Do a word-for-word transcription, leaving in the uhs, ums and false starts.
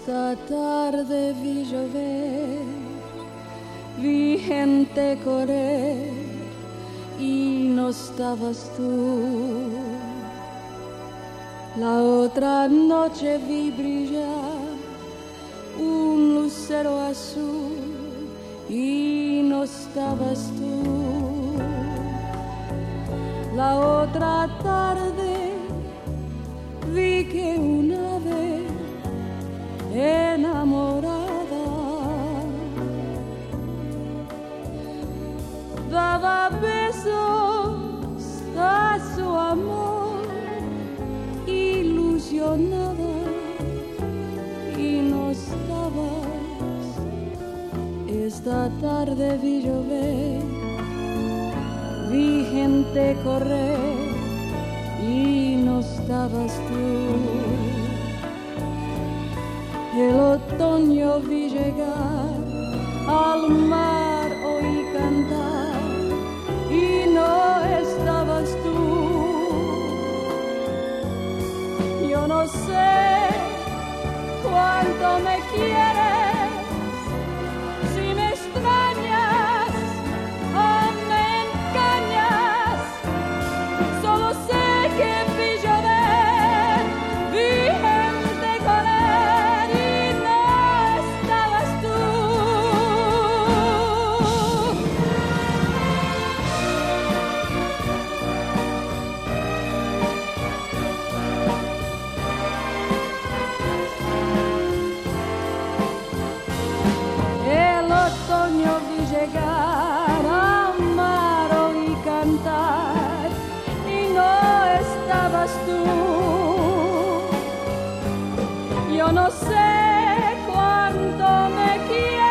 Esta tarde vi llover, vi gente correr y no estabas tú. La otra noche vi brillar un lucero azul y no estabas tú. La otra tarde vi que un ave enamorada daba besos a su amor, ilusionada, y no estabas. Esta tarde vi llover, vi gente correr y no estabas tú. El otoño vi llegar, al mar oí cantar y no estabas tú. Yo no sé cuánto me quieres, si me extrañas o me engañas. Solo sé que vi llover, vi gente correr y no estabas tú. El otoño vi llegar, amar y cantar y no estabas tú. Yo no sé cuánto me quieres,